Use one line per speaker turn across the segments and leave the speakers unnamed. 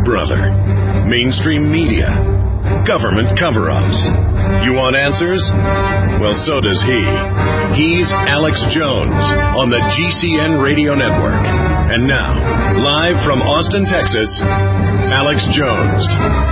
brother. Mainstream media. Government cover-ups. You want answers? Well, so does he. He's Alex Jones on the GCN Radio Network. And now, live from Austin, Texas, Alex Jones.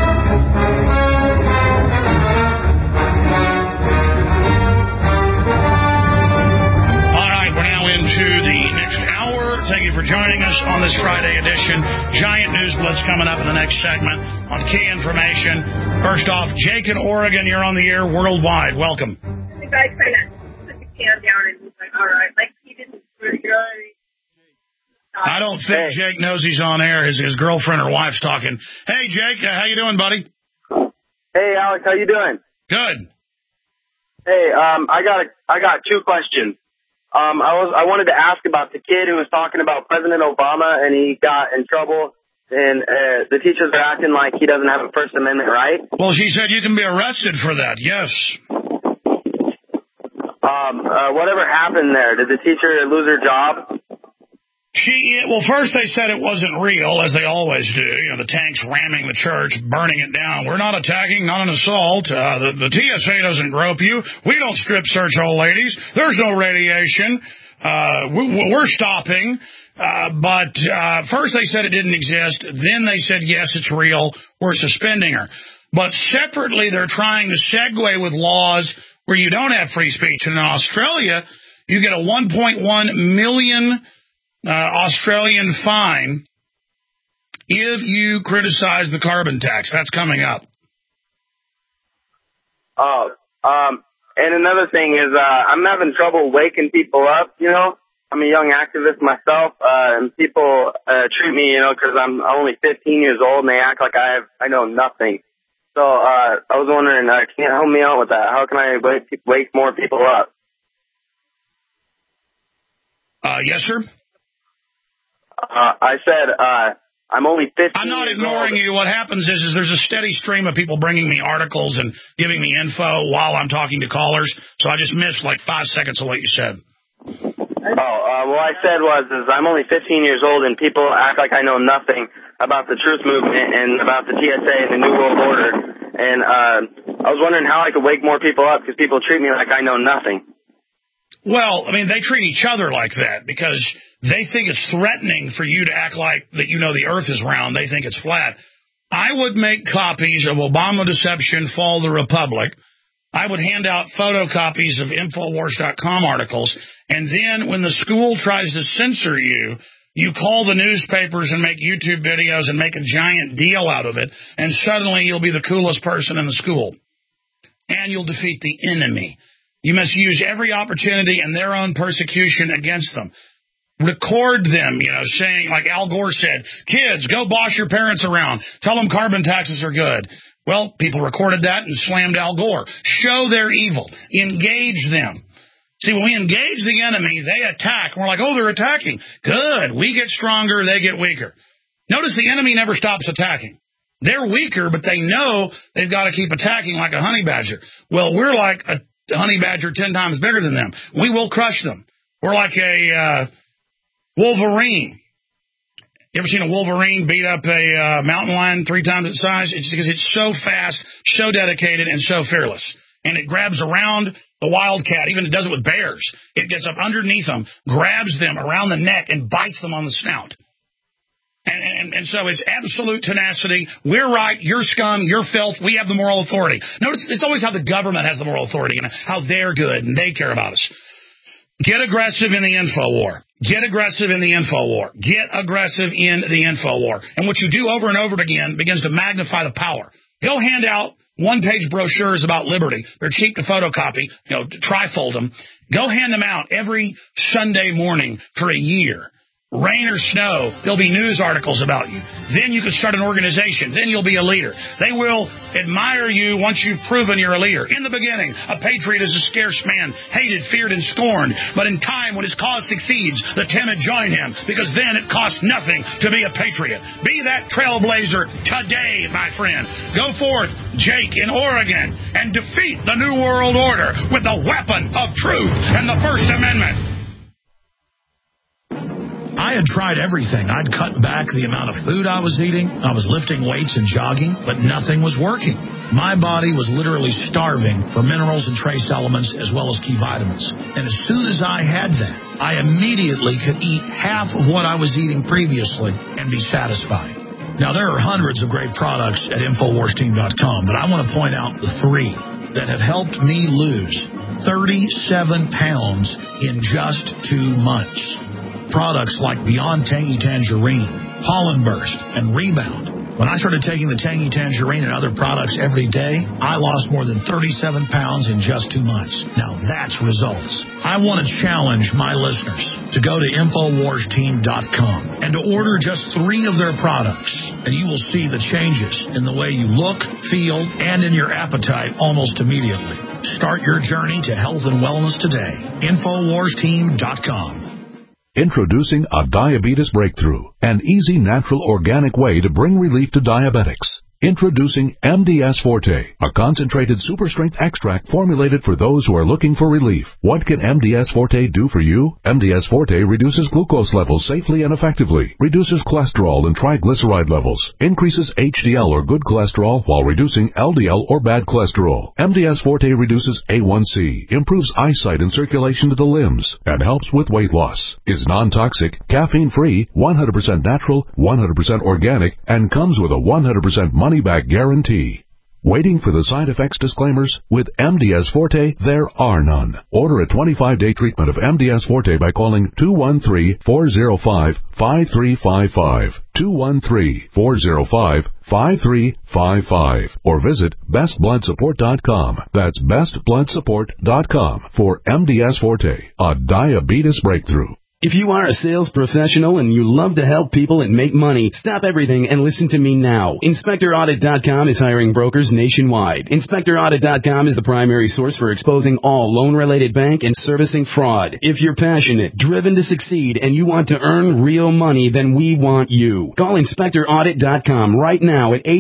Thank you for joining us on this Friday edition. Giant News Blitz coming up in the next segment on Key Information. First off, Jake in Oregon, you're on the air worldwide. Welcome.
The guy kind of put the can down and he's like, all right, like he didn't really.
I don't think Jake knows he's on air. His girlfriend or wife's talking. Hey, Jake, how you doing, buddy?
Hey, Alex, how you doing?
Good.
Hey, I got two questions. I wanted to ask about the kid who was talking about President Obama and he got in trouble and the teachers are acting like he doesn't have a First Amendment right.
Well, she said you can be arrested for that, yes.
Whatever happened there? Did the teacher lose her job?
Well, first they said it wasn't real, as they always do. You know, the tanks ramming the church, burning it down. We're not attacking, not an assault. The TSA doesn't grope you. We don't strip search old ladies. There's no radiation. We're stopping. But first they said it didn't exist. Then they said, yes, it's real. We're suspending her. But separately, they're trying to segue with laws where you don't have free speech. And in Australia, you get a 1.1 million Australian fine if you criticize the carbon tax. That's coming up.
And another thing is I'm having trouble waking people up, you know. I'm a young activist myself, and people treat me, you know, because I'm only 15 years old, and they act like I know nothing. So I was wondering, can you help me out with that? How can I wake more people up?
Yes, sir.
I said I'm only 15
I'm not
years
ignoring
old.
you. What happens is there's a steady stream of people bringing me articles and giving me info while I'm talking to callers, so I just missed like 5 seconds of what you said.
What I said was I'm only 15 years old, and people act like I know nothing about the truth movement and about the TSA and the New World Order, and I was wondering how I could wake more people up because people treat me like I know nothing.
Well, I mean, they treat each other like that because they think it's threatening for you to act like that you know the earth is round. They think it's flat. I would make copies of Obama Deception, Fall of the Republic. I would hand out photocopies of Infowars.com articles. And then when the school tries to censor you, you call the newspapers and make YouTube videos and make a giant deal out of it. And suddenly you'll be the coolest person in the school. And you'll defeat the enemy. You must use every opportunity and their own persecution against them. Record them, you know, saying, like Al Gore said, kids, go boss your parents around. Tell them carbon taxes are good. Well, people recorded that and slammed Al Gore. Show their evil. Engage them. See, when we engage the enemy, they attack. We're like, oh, they're attacking. Good. We get stronger, they get weaker. Notice the enemy never stops attacking. They're weaker, but they know they've got to keep attacking like a honey badger. Well, we're like a honey badger 10 times bigger than them. We will crush them. We're like a Wolverine. You ever seen a Wolverine beat up a mountain lion 3 times its size? It's because it's so fast, so dedicated, and so fearless. And it grabs around the wildcat. Even it does it with bears. It gets up underneath them, grabs them around the neck, and bites them on the snout. And so it's absolute tenacity. We're right. You're scum. You're filth. We have the moral authority. Notice it's always how the government has the moral authority and how they're good and they care about us. Get aggressive in the info war. Get aggressive in the info war. Get aggressive in the info war. And what you do over and over again begins to magnify the power. He'll hand out one-page brochures about liberty. They're cheap to photocopy. You know, trifold them. Go hand them out every Sunday morning for a year. Rain or snow, there'll be news articles about you. Then you can start an organization. Then you'll be a leader. They will admire you once you've proven you're a leader. In the beginning, a patriot is a scarce man, hated, feared, and scorned. But in time, when his cause succeeds, the timid join him, because then it costs nothing to be a patriot. Be that trailblazer today, my friend. Go forth, Jake, in Oregon, and defeat the New World Order with the weapon of truth and the First Amendment. I I had tried everything. I'd cut back the amount of food I was eating. I was lifting weights and jogging, but nothing was working. My body was literally starving for minerals and trace elements as well as key vitamins. And as soon as I had that, I immediately could eat half of what I was eating previously and be satisfied. Now, there are hundreds of great products at InfoWarsTeam.com, but I want to point out the 3 that have helped me lose 37 pounds in just 2 months. Products like Beyond Tangy Tangerine, Pollen Burst, and Rebound. When I started taking the Tangy Tangerine and other products every day, I lost more than 37 pounds in just 2 months. Now that's results. I want to challenge my listeners to go to InfoWarsTeam.com and to order just 3 of their products, and you will see the changes in the way you look, feel, and in your appetite almost immediately. Start your journey to health and wellness today. InfoWarsTeam.com.
Introducing a diabetes breakthrough, an easy, natural, organic way to bring relief to diabetics. Introducing MDS Forte, a concentrated super-strength extract formulated for those who are looking for relief. What can MDS Forte do for you? MDS Forte reduces glucose levels safely and effectively, reduces cholesterol and triglyceride levels, increases HDL or good cholesterol while reducing LDL or bad cholesterol. MDS Forte reduces A1C, improves eyesight and circulation to the limbs, and helps with weight loss. Is non-toxic, caffeine-free, 100% natural, 100% organic, and comes with a 100% money-back guarantee. Waiting for the side effects disclaimers? With MDS Forte, there are none. Order a 25-day treatment of MDS Forte by calling 213-405-5355, 213-405-5355, or visit bestbloodsupport.com. That's bestbloodsupport.com for MDS Forte, a diabetes breakthrough.
If you are a sales professional and you love to help people and make money, stop everything and listen to me now. InspectorAudit.com is hiring brokers nationwide. InspectorAudit.com is the primary source for exposing all loan-related bank and servicing fraud. If you're passionate, driven to succeed, and you want to earn real money, then we want you. Call InspectorAudit.com right now at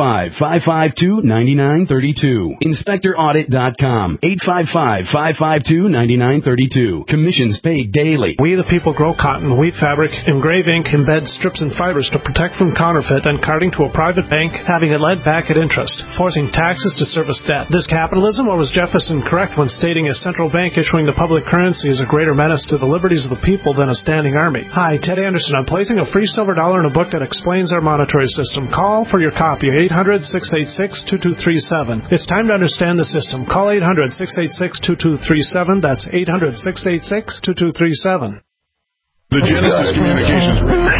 855-552-9932. InspectorAudit.com, 855-552-9932. Commissions paid daily.
We the people grow cotton, weave fabric, engrave ink, embed strips and fibers to protect from counterfeit and carting to a private bank, having it led back at interest, forcing taxes to service debt. This capitalism, or was Jefferson correct when stating a central bank issuing the public currency is a greater menace to the liberties of the people than a standing army? Hi, Ted Anderson. I'm placing a free silver dollar in a book that explains our monetary system. Call for your copy, 800-686-2237. It's time to understand the system. Call 800-686-2237. That's 800-686-2237.
The Genesis Communications Group.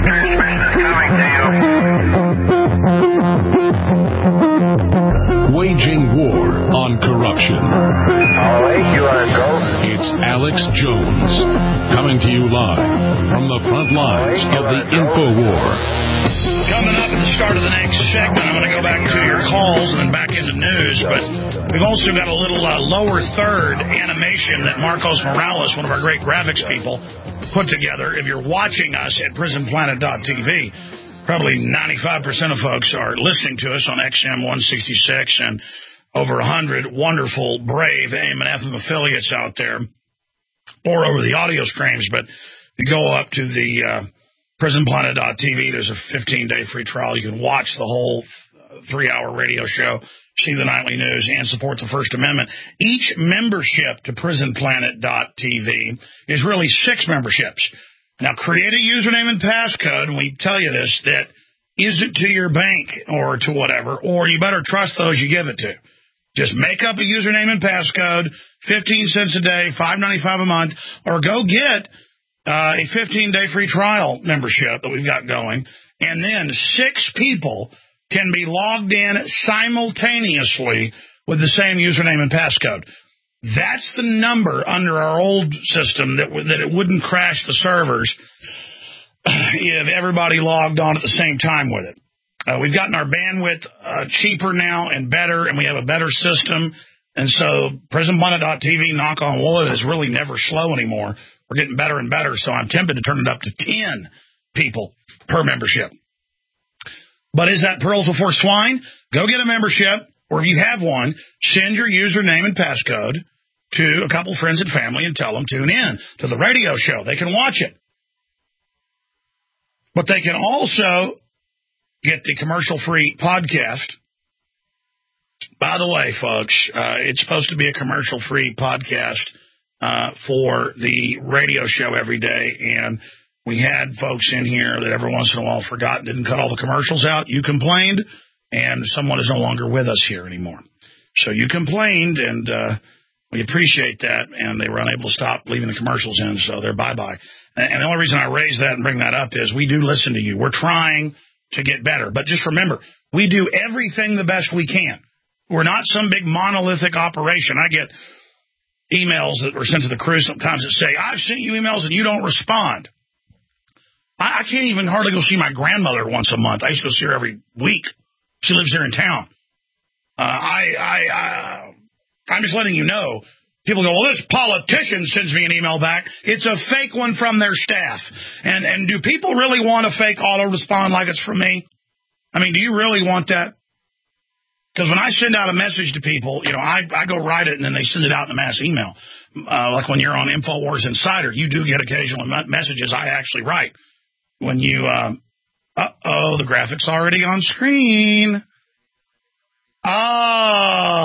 Waging war on corruption.
All right, you are go.
It's Alex Jones, coming to you live from the front lines of the InfoWar.
Coming up at the start of the next segment, I'm going to go back to your calls and then back into news, but we've also got a little lower third animation that Marcos Morales, one of our great graphics people, put together. If you're watching us at prisonplanet.tv, probably 95% of folks are listening to us on XM 166 and over 100 wonderful, brave AM and FM affiliates out there, or over the audio streams. But if you go up to the prisonplanet.tv, there's a 15-day free trial. You can watch the whole 3-hour radio show, see the nightly news, and support the First Amendment. Each membership to prisonplanet.tv is really 6 memberships. Now, create a username and passcode, and we tell you this, that is it to your bank or to whatever, or you better trust those you give it to. Just make up a username and passcode, 15 cents a day, $5.95 a month, or go get a 15-day free trial membership that we've got going, and then 6 people can be logged in simultaneously with the same username and passcode. That's the number under our old system that it wouldn't crash the servers if everybody logged on at the same time with it. We've gotten our bandwidth cheaper now and better, and we have a better system. And so prisonplanet.tv, knock on wood, is really never slow anymore. We're getting better and better, so I'm tempted to turn it up to 10 people per membership. But is that pearls before swine? Go get a membership, or if you have one, send your username and passcode to a couple friends and family and tell them tune in to the radio show. They can watch it. But they can also get the commercial-free podcast. By the way, folks, it's supposed to be a commercial-free podcast for the radio show every day, and we had folks in here that every once in a while forgot and didn't cut all the commercials out. You complained, and someone is no longer with us here anymore. So you complained, and we appreciate that, and they were unable to stop leaving the commercials in, so they're bye-bye. And the only reason I raise that and bring that up is we do listen to you. We're trying to get better. But just remember, we do everything the best we can. We're not some big monolithic operation. I get emails that were sent to the crew sometimes that say, I've sent you emails and you don't respond. I can't even hardly go see my grandmother once a month. I used to go see her every week. She lives here in town. I'm just letting you know. People go, well, this politician sends me an email back. It's a fake one from their staff. And do people really want a fake auto-respond like it's from me? I mean, do you really want that? Because when I send out a message to people, you know, I go write it and then they send it out in a mass email. Like when you're on InfoWars Insider, you do get occasional messages I actually write. When you, the graphic's already on screen. Oh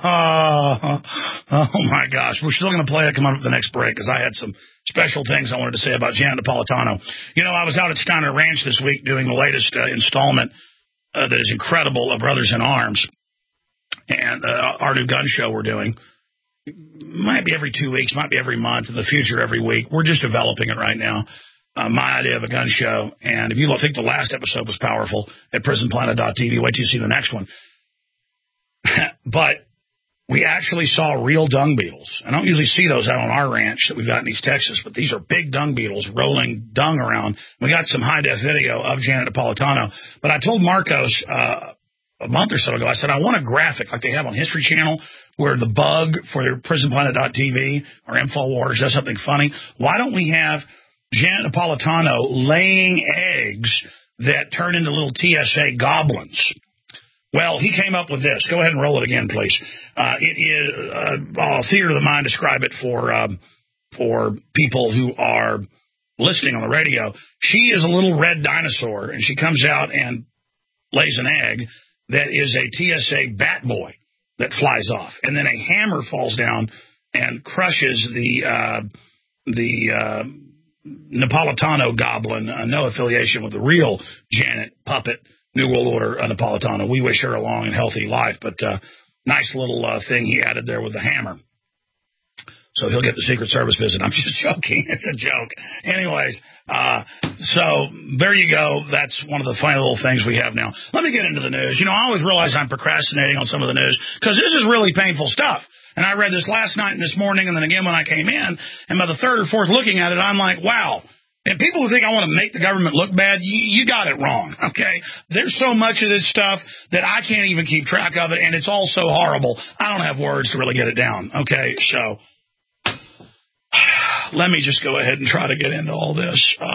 my gosh. We're still going to play it, come up with the next break, because I had some special things I wanted to say about Janet Napolitano. You know, I was out at Steiner Ranch this week doing the latest installment that is incredible of Brothers in Arms, and our new gun show we're doing. Might be every 2 weeks, might be every month, in the future every week. We're just developing it right now. My idea of a gun show, and if you think the last episode was powerful at prisonplanet.tv, wait till you see the next one. But we actually saw real dung beetles. I don't usually see those out on our ranch that we've got in East Texas, but these are big dung beetles rolling dung around. We got some high-def video of Janet Napolitano. But I told Marcos a month or so ago, I said, I want a graphic like they have on History Channel where the bug for their prisonplanet.tv or InfoWars does something funny. Why don't we have Janet Napolitano laying eggs that turn into little TSA goblins? Well, he came up with this. Go ahead and roll it again, please. It is theater of the mind. Describe it for people who are listening on the radio. She is a little red dinosaur, and she comes out and lays an egg that is a TSA bat boy that flies off, and then a hammer falls down and crushes the Napolitano goblin. No affiliation with the real Janet puppet. New World Order Napolitano. We wish her a long and healthy life, but nice little thing he added there with the hammer. So he'll get the Secret Service visit. I'm just joking. It's a joke. Anyways, so there you go. That's one of the funny little things we have now. Let me get into the news. You know, I always realize I'm procrastinating on some of the news because this is really painful stuff. And I read this last night and this morning and then again when I came in, and by the third or fourth looking at it, I'm like, wow. And people who think I want to make the government look bad, you got it wrong, okay? There's so much of this stuff that I can't even keep track of it, and it's all so horrible. I don't have words to really get it down, okay? So let me just go ahead and try to get into all this.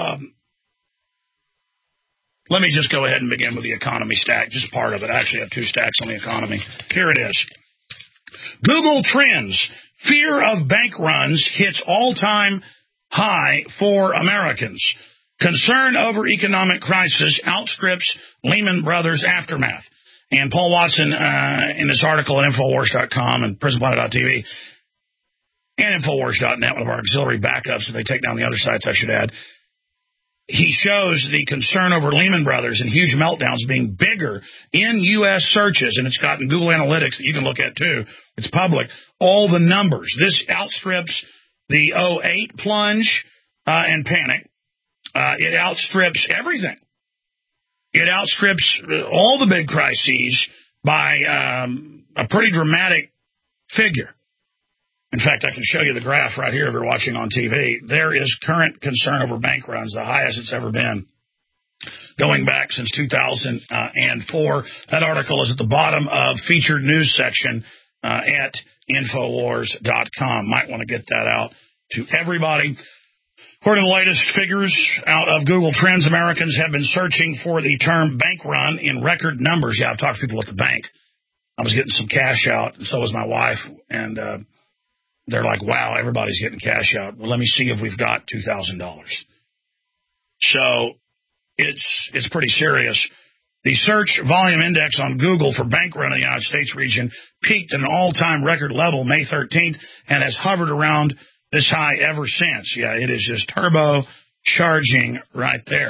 Let me just go ahead and begin with the economy stack, just part of it. I actually have two stacks on the economy. Here it is. Google Trends. Fear of bank runs hits all-time high for Americans. Concern over economic crisis outstrips Lehman Brothers aftermath. And Paul Watson, in this article at Infowars.com and PrisonPlanet.tv and Infowars.net, one of our auxiliary backups, if they take down the other sites, I should add, he shows the concern over Lehman Brothers and huge meltdowns being bigger in U.S. searches, and it's gotten Google Analytics that you can look at too. It's public. All the numbers. This outstrips the 2008 plunge and panic. It outstrips everything. It outstrips all the big crises by a pretty dramatic figure. In fact, I can show you the graph right here if you're watching on TV. There is current concern over bank runs, the highest it's ever been, going back since 2004. That article is at the bottom of featured news section at Infowars.com. Might want to get that out to everybody. According to the latest figures out of Google Trends, Americans have been searching for the term bank run in record numbers. Yeah, I've talked to people at the bank. I was getting some cash out, and so was my wife, and they're like, wow, everybody's getting cash out. Well, let me see if we've got $2,000. So it's pretty serious. The search volume index on Google for bank run in the United States region peaked at an all-time record level May 13th and has hovered around this high ever since. Yeah, it is just turbo charging right there.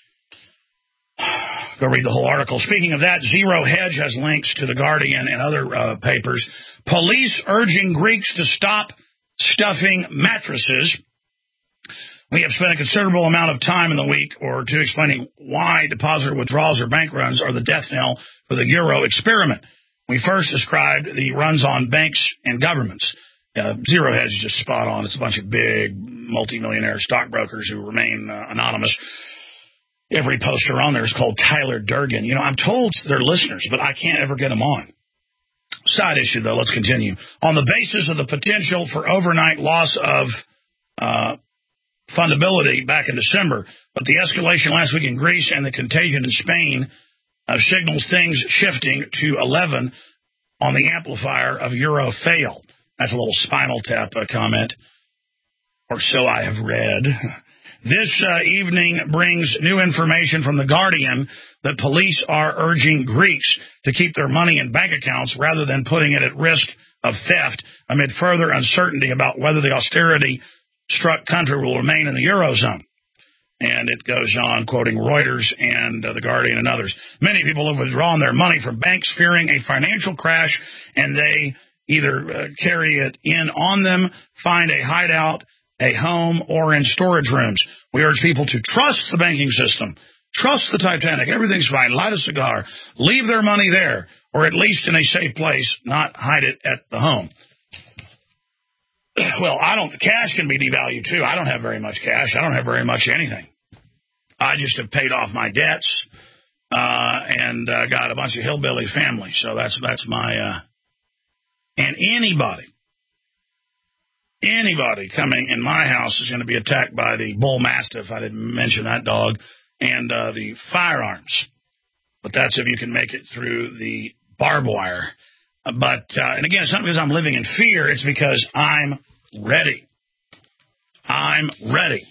Go read the whole article. Speaking of that, Zero Hedge has links to The Guardian and other papers. Police urging Greeks to stop stuffing mattresses. We have spent a considerable amount of time in the week or two explaining why depositor withdrawals or bank runs are the death knell for the euro experiment. We first described the runs on banks and governments. Zero Hedge is just spot on. It's a bunch of big multimillionaire stockbrokers who remain anonymous. Every poster on there is called Tyler Durgan. You know, I'm told they're listeners, but I can't ever get them on. Side issue, though. Let's continue. On the basis of the potential for overnight loss of fundability back in December, but the escalation last week in Greece and the contagion in Spain signals things shifting to 11 on the amplifier of Euro fail. That's a little Spinal Tap comment, or so I have read. This evening brings new information from The Guardian that police are urging Greeks to keep their money in bank accounts rather than putting it at risk of theft amid further uncertainty about whether the austerity-struck country will remain in the Eurozone. And it goes on, quoting Reuters and The Guardian and others. Many people have withdrawn their money from banks fearing a financial crash, and they either carry it in on them, find a hideout, a home, or in storage rooms. We urge people to trust the banking system, trust the Titanic, everything's fine, light a cigar, leave their money there, or at least in a safe place, not hide it at the home. Well, cash can be devalued too. I don't have very much cash. I don't have very much anything. I just have paid off my debts and got a bunch of hillbilly family. So that's my, and anybody coming in my house is going to be attacked by the bull mastiff. I didn't mention that dog, and the firearms. But that's if you can make it through the barbed wire. But, and again, it's not because I'm living in fear. It's because I'm ready. I'm ready.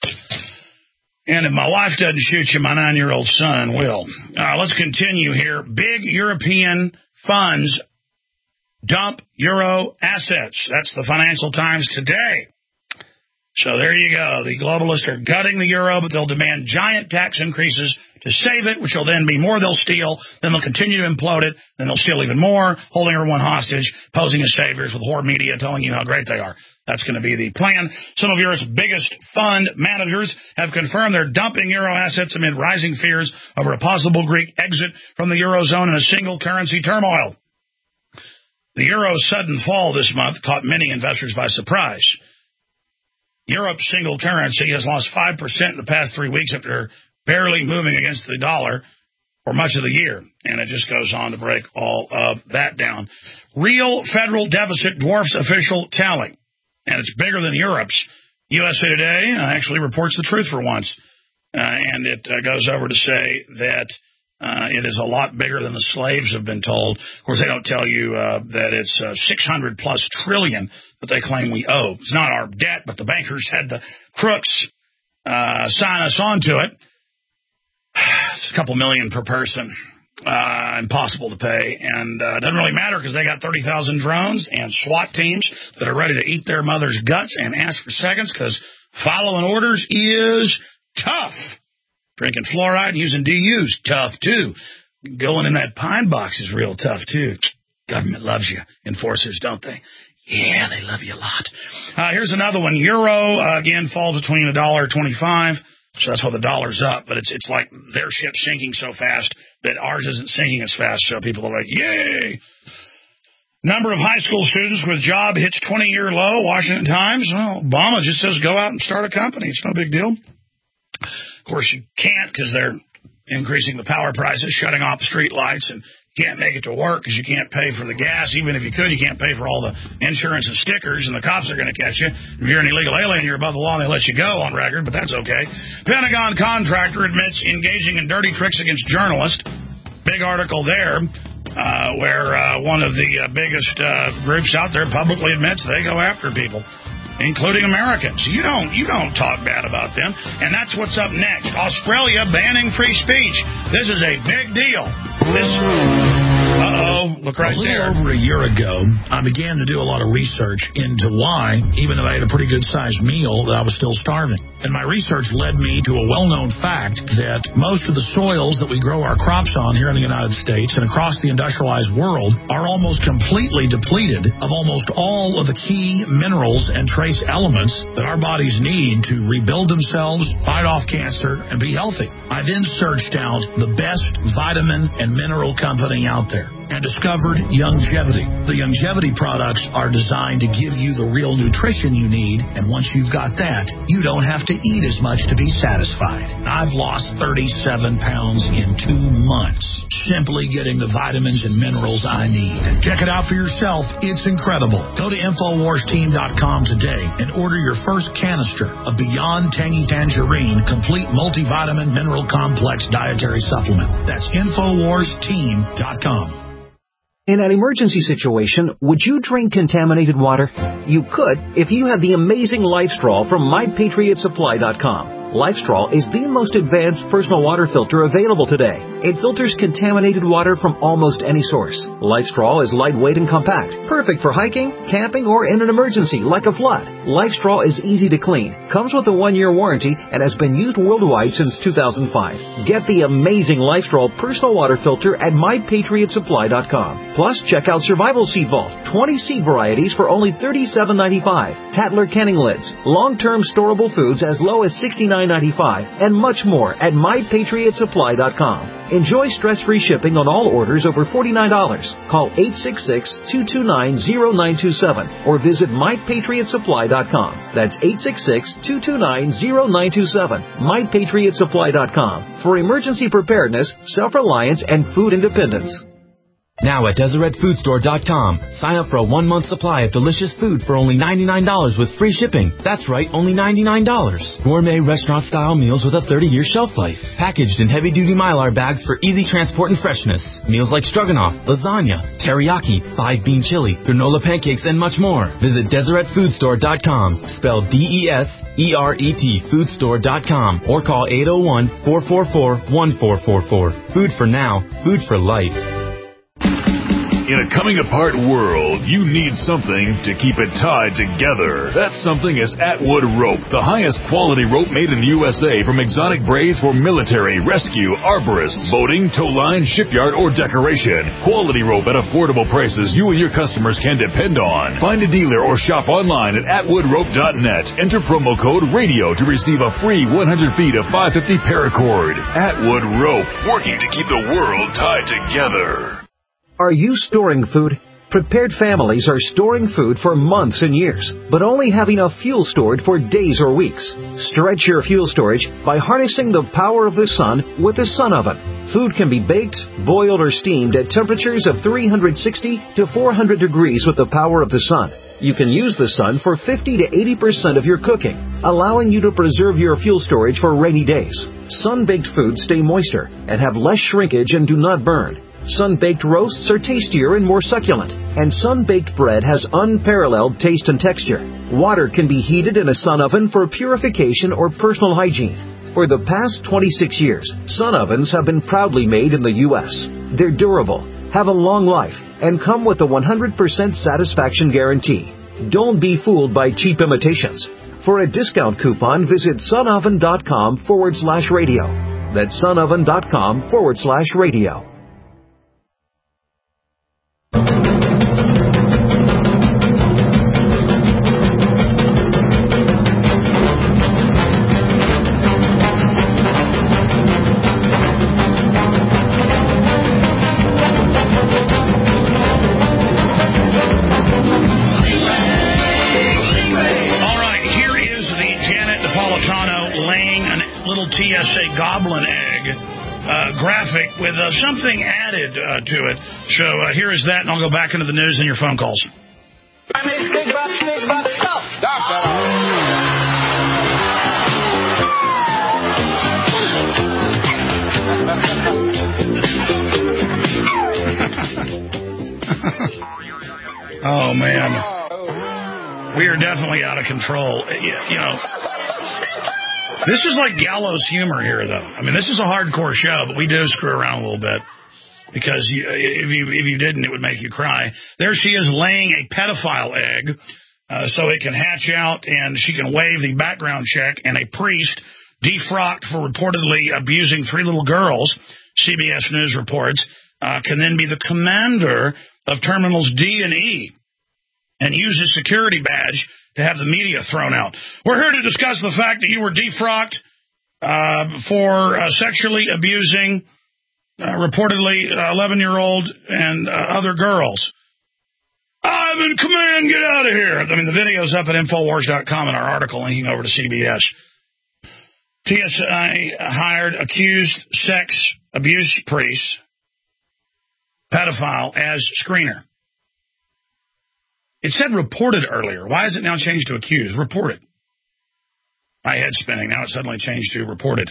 And if my wife doesn't shoot you, my 9-year-old son will. Let's continue here. Big European funds dump euro assets. That's the Financial Times today. So there you go. The globalists are gutting the euro, but they'll demand giant tax increases to save it, which will then be more they'll steal. Then they'll continue to implode it. Then they'll steal even more, holding everyone hostage, posing as saviors with whore media telling you how great they are. That's going to be the plan. Some of Europe's biggest fund managers have confirmed they're dumping euro assets amid rising fears over a possible Greek exit from the eurozone in a single currency turmoil. The euro's sudden fall this month caught many investors by surprise. Europe's single currency has lost 5% in the past 3 weeks after barely moving against the dollar for much of the year. And it just goes on to break all of that down. Real federal deficit dwarfs official tally, and it's bigger than Europe's. USA Today actually reports the truth for once. And it goes over to say that it is a lot bigger than the slaves have been told. Of course, they don't tell you that it's 600-plus trillion that they claim we owe. It's not our debt, but the bankers had the crooks sign us onto it. It's a couple million per person. Impossible to pay. And it doesn't really matter because they got 30,000 drones and SWAT teams that are ready to eat their mother's guts and ask for seconds because following orders is tough. Drinking fluoride and using DUs, tough, too. Going in that pine box is real tough, too. Government loves you. Enforcers, don't they? Yeah, they love you a lot. Here's another one. Euro, again, falls between $1.25. So that's why the dollar's up. But it's like their ship's sinking so fast that ours isn't sinking as fast. So people are like, yay. Number of high school students with job hits 20-year low. Washington Times. Well, Obama just says go out and start a company. It's no big deal. Of course, you can't because they're increasing the power prices, shutting off the street lights, and you can't make it to work because you can't pay for the gas. Even if you could, you can't pay for all the insurance and stickers, and the cops are going to catch you. If you're an illegal alien, you're above the law, and they let you go on record, but that's okay. Pentagon contractor admits engaging in dirty tricks against journalists. Big article there where one of the biggest groups out there publicly admits they go after people. including Americans. You don't talk bad about them. And that's what's up next. Australia banning free speech. This is a big deal. Look right there.
A little over a year ago, I began to do a lot of research into why, even though I had a pretty good-sized meal, that I was still starving. And my research led me to a well-known fact that most of the soils that we grow our crops on here in the United States and across the industrialized world are almost completely depleted of almost all of the key minerals and trace elements that our bodies need to rebuild themselves, fight off cancer, and be healthy. I then searched out the best vitamin and mineral company out there and discovered Youngevity. The Youngevity products are designed to give you the real nutrition you need, and once you've got that, you don't have to eat as much to be satisfied. I've lost 37 pounds in 2 months, simply getting the vitamins and minerals I need. Check it out for yourself. It's incredible. Go to InfoWarsTeam.com today and order your first canister of Beyond Tangy Tangerine Complete Multivitamin Mineral Complex Dietary Supplement. That's InfoWarsTeam.com.
In an emergency situation, would you drink contaminated water? You could if you had the amazing LifeStraw from MyPatriotSupply.com. LifeStraw is the most advanced personal water filter available today. It filters contaminated water from almost any source. LifeStraw is lightweight and compact, perfect for hiking, camping, or in an emergency like a flood. LifeStraw is easy to clean, comes with a 1-year warranty, and has been used worldwide since 2005. Get the amazing LifeStraw personal water filter at MyPatriotSupply.com. Plus, check out Survival Seed Vault, 20 seed varieties for only $37.95. Tattler Canning Lids, long-term storable foods as low as $69.95, and much more at MyPatriotSupply.com. Enjoy stress-free shipping on all orders over $49. Call 866-229-0927 or visit MyPatriotSupply.com. That's 866-229-0927. MyPatriotSupply.com for emergency preparedness, self-reliance, and food independence.
Now at DeseretFoodStore.com, sign up for a 1-month supply of delicious food for only $99 with free shipping. That's right, only $99. Gourmet restaurant-style meals with a 30-year shelf life. Packaged in heavy-duty Mylar bags for easy transport and freshness. Meals like stroganoff, lasagna, teriyaki, 5-bean chili, granola pancakes, and much more. Visit DeseretFoodStore.com, spelled DESERET, foodstore.com, or call 801-444-1444. Food for now, food for life.
In a coming-apart world, you need something to keep it tied together. That something is Atwood Rope, the highest quality rope made in the USA, from exotic braids for military, rescue, arborists, boating, tow line, shipyard, or decoration. Quality rope at affordable prices you and your customers can depend on. Find a dealer or shop online at atwoodrope.net. Enter promo code RADIO to receive a free 100 feet of 550 paracord. Atwood Rope, working to keep the world tied together.
Are you storing food? Prepared families are storing food for months and years, but only have enough fuel stored for days or weeks. Stretch your fuel storage by harnessing the power of the sun with a sun oven. Food can be baked, boiled, or steamed at temperatures of 360 to 400 degrees with the power of the sun. You can use the sun for 50 to 80% of your cooking, allowing you to preserve your fuel storage for rainy days. Sun-baked foods stay moister and have less shrinkage and do not burn. Sun-baked roasts are tastier and more succulent, and sun-baked bread has unparalleled taste and texture. Water can be heated in a sun oven for purification or personal hygiene. For the past 26 years, sun ovens have been proudly made in the U.S. They're durable, have a long life, and come with a 100% satisfaction guarantee. Don't be fooled by cheap imitations. For a discount coupon, visit sunoven.com/radio. That's sunoven.com/radio.
TSA goblin egg graphic with something added to it. So here is that, and I'll go back into the news and your phone calls. Oh, man. We are definitely out of control. You know, this is like gallows humor here, though. I mean, this is a hardcore show, but we do screw around a little bit. Because if you didn't, it would make you cry. There she is laying a pedophile egg so it can hatch out, and she can waive the background check, and a priest defrocked for reportedly abusing 3 little girls, CBS News reports, can then be the commander of Terminals D and E and use his security badge to have the media thrown out. We're here to discuss the fact that you were defrocked for sexually abusing reportedly 11-year-old and other girls. I'm in command, get out of here. I mean, the video's up at Infowars.com in our article linking over to CBS. TSA hired accused sex abuse priest, pedophile, as screener. It said reported earlier. Why is it now changed to accused? Reported. My head's spinning. Now it's suddenly changed to reported.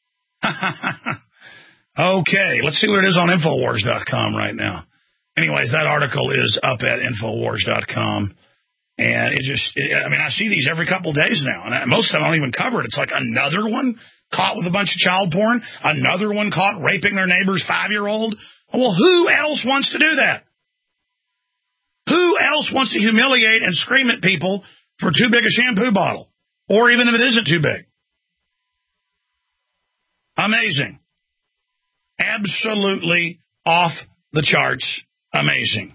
Okay, let's see what it is on Infowars.com right now. Anyways, that article is up at Infowars.com. And I see these every couple days now. And most of them I don't even cover it. It's like another one caught with a bunch of child porn. Another one caught raping their neighbor's 5-year-old. Well, who else wants to do that? Who else wants to humiliate and scream at people for too big a shampoo bottle? Or even if it isn't too big. Amazing. Absolutely off the charts. Amazing.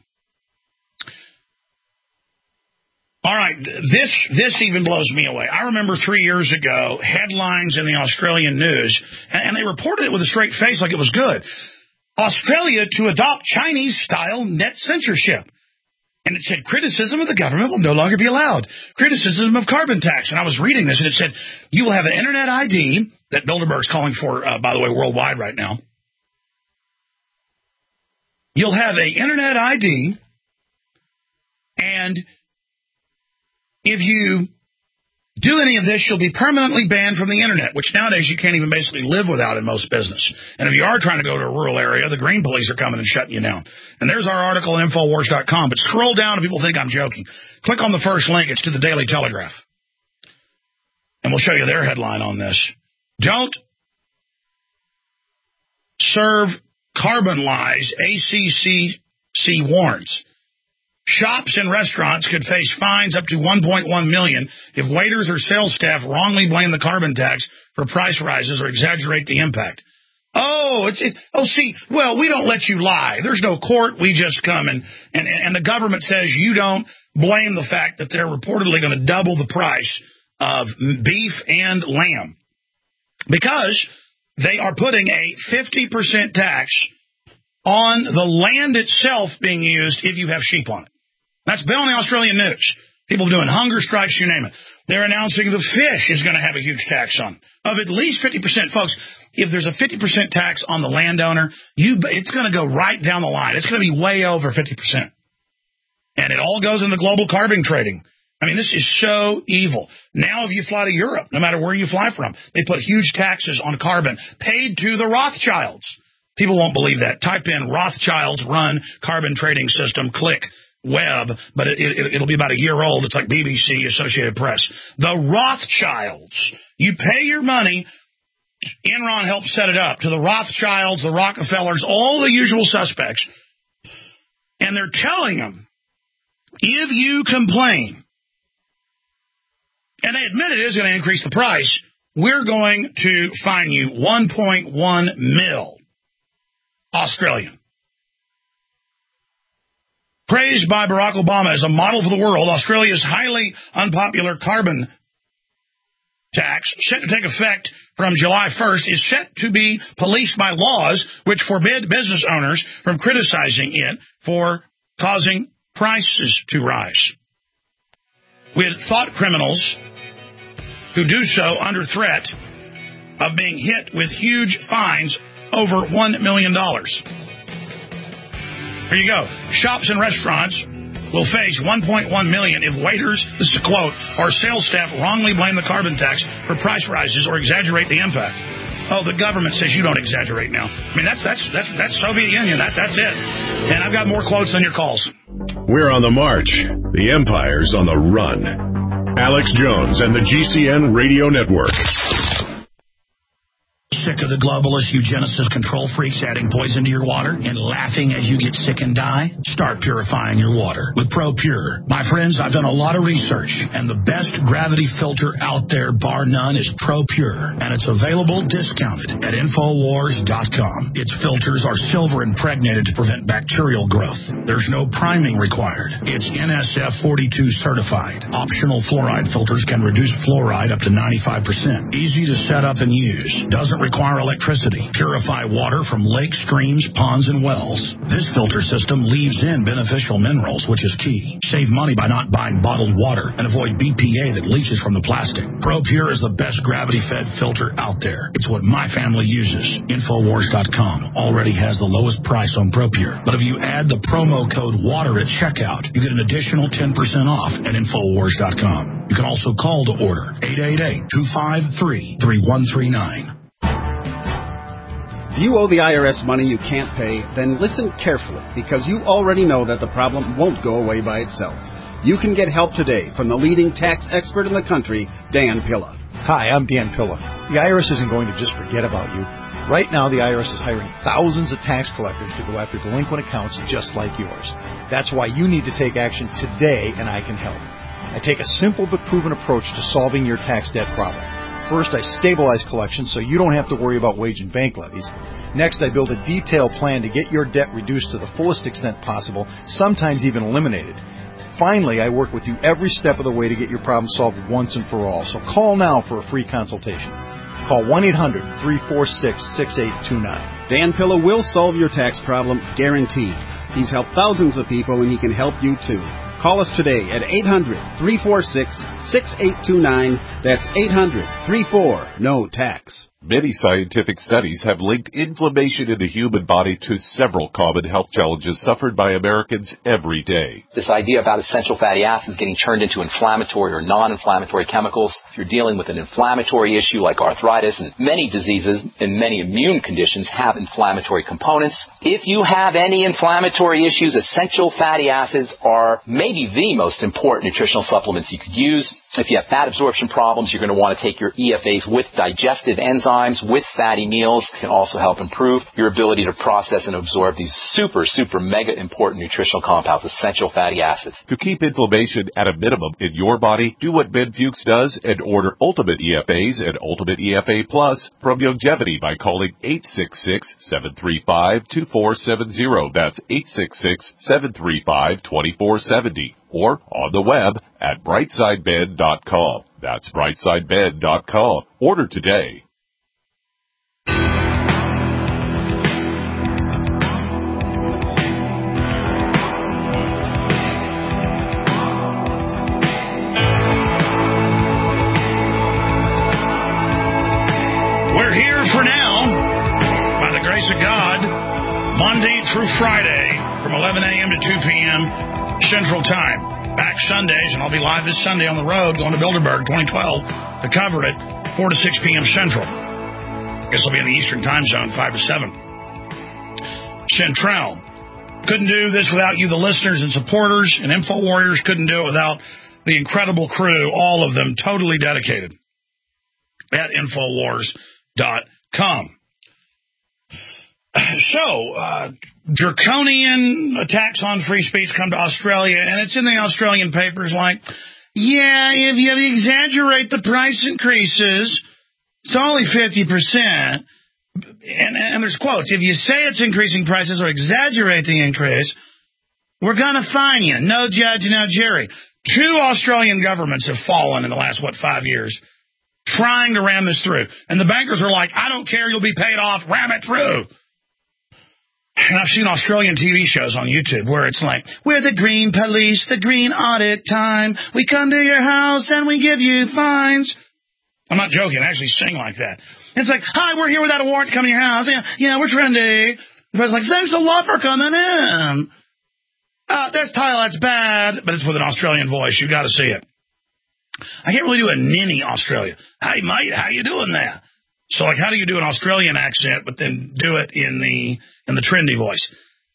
All right, this even blows me away. I remember 3 years ago, headlines in the Australian news, and they reported it with a straight face like it was good. Australia to adopt Chinese-style net censorship. And it said, criticism of the government will no longer be allowed. Criticism of carbon tax. And I was reading this, and it said, you will have an internet ID that Bilderberg's calling for, by the way, worldwide right now. You'll have an internet ID, and if you do any of this, you'll be permanently banned from the internet, which nowadays you can't even basically live without in most business. And if you are trying to go to a rural area, the green police are coming and shutting you down. And there's our article at Infowars.com. But scroll down if people think I'm joking. Click on the first link. It's to the Daily Telegraph. And we'll show you their headline on this. Don't serve carbon lies, ACCC warns. Shops and restaurants could face fines up to $1.1 million if waiters or sales staff wrongly blame the carbon tax for price rises or exaggerate the impact. Well, we don't let you lie. There's no court. We just come and the government says you don't blame the fact that they're reportedly going to double the price of beef and lamb because they are putting a 50% tax on the land itself being used if you have sheep on it. That's been on the Australian news. People doing hunger strikes, you name it. They're announcing the fish is going to have a huge tax on of at least 50%. Folks, if there's a 50% tax on the landowner, it's going to go right down the line. It's going to be way over 50%. And it all goes in the global carbon trading. I mean, this is so evil. Now if you fly to Europe, no matter where you fly from, they put huge taxes on carbon paid to the Rothschilds. People won't believe that. Type in Rothschilds run carbon trading system, click web, but it'll be about a year old. It's like BBC, Associated Press. The Rothschilds. You pay your money. Enron helped set it up to the Rothschilds, the Rockefellers, all the usual suspects. And they're telling them, if you complain, and they admit it is going to increase the price, we're going to fine you 1.1 mil Australian. Praised by Barack Obama as a model for the world, Australia's highly unpopular carbon tax, set to take effect from July 1st, is set to be policed by laws which forbid business owners from criticizing it for causing prices to rise. With thought criminals who do so under threat of being hit with huge fines over $1 million. Here you go. Shops and restaurants will face $1.1 million if waiters, this is a quote, or sales staff wrongly blame the carbon tax for price rises or exaggerate the impact. Oh, the government says you don't exaggerate now. I mean, that's Soviet Union. That's it. And I've got more quotes than your calls.
We're on the march. The empire's on the run. Alex Jones and the GCN Radio Network.
Sick of the globalist eugenicist control freaks adding poison to your water and laughing as you get sick and die? Start purifying your water with ProPure. My friends, I've done a lot of research, and the best gravity filter out there, bar none, is ProPure, and it's available discounted at Infowars.com. Its filters are silver impregnated to prevent bacterial growth. There's no priming required. It's NSF 42 certified. Optional fluoride filters can reduce fluoride up to 95%. Easy to set up and use. Doesn't require electricity. Purify water from lakes, streams, ponds, and wells. This filter system leaves in beneficial minerals, which is key. Save money by not buying bottled water and avoid BPA that leaches from the plastic. ProPure is the best gravity-fed filter out there. It's what my family uses. Infowars.com already has the lowest price on ProPure. But if you add the promo code WATER at checkout, you get an additional 10% off at Infowars.com. You can also call to order 888-253-3139.
If you owe the IRS money you can't pay, then listen carefully, because you already know that the problem won't go away by itself. You can get help today from the leading tax expert in the country, Dan Pilla.
Hi, I'm Dan Pilla. The IRS isn't going to just forget about you. Right now, the IRS is hiring thousands of tax collectors to go after delinquent accounts just like yours. That's why you need to take action today, and I can help. I take a simple but proven approach to solving your tax debt problem. First, I stabilize collections so you don't have to worry about wage and bank levies. Next, I build a detailed plan to get your debt reduced to the fullest extent possible, sometimes even eliminated. Finally, I work with you every step of the way to get your problem solved once and for all. So call now for a free consultation. Call 1-800-346-6829.
Dan Pilla will solve your tax problem, guaranteed. He's helped thousands of people, and he can help you too. Call us today at 800-346-6829. That's 800-34-NO-TAX.
Many scientific studies have linked inflammation in the human body to several common health challenges suffered by Americans every day.
This idea about essential fatty acids getting turned into inflammatory or non-inflammatory chemicals, if you're dealing with an inflammatory issue like arthritis, and many diseases and many immune conditions have inflammatory components. If you have any inflammatory issues, essential fatty acids are maybe the most important nutritional supplements you could use. If you have fat absorption problems, you're going to want to take your EFAs with digestive enzymes, with fatty meals. It can also help improve your ability to process and absorb these super mega important nutritional compounds, essential fatty acids.
To keep inflammation at a minimum in your body, do what Ben Fuchs does and order Ultimate EFAs and Ultimate EFA Plus from Longevity by calling 866-735-2470. That's 866-735-2470. Or on the web at brightsidebed.com. That's brightsidebed.com. Order today.
We're here for now, by the grace of God, Monday through Friday from 11 a.m. to 2 p.m. Central Time. Back Sundays, and I'll be live this Sunday on the road going to Bilderberg 2012 to cover it, 4 to 6 p.m. Central. I guess I'll be in the Eastern Time Zone, 5 to 7. Central. Couldn't do this without you, the listeners and supporters, and Info Warriors couldn't do it without the incredible crew, all of them totally dedicated at Infowars.com. So, draconian attacks on free speech come to Australia, and it's in the Australian papers like, yeah, if you exaggerate the price increases, it's only 50%. And there's quotes, if you say it's increasing prices or exaggerate the increase, we're going to fine you. No judge, no jury. 2 Australian governments have fallen in the last, 5 years, trying to ram this through. And the bankers are like, I don't care, you'll be paid off, ram it through. And I've seen Australian TV shows on YouTube where it's like, we're the green police, the green audit time. We come to your house and we give you fines. I'm not joking. I actually sing like that. It's like, hi, we're here without a warrant to come to your house. Yeah, we're trendy. The president's like, thanks a lot for coming in. This toilet's bad. But it's with an Australian voice. You got to see it. I can't really do a ninny Australia. Hey, mate, how you doing there? So, like, how do you do an Australian accent, but then do it in the trendy voice?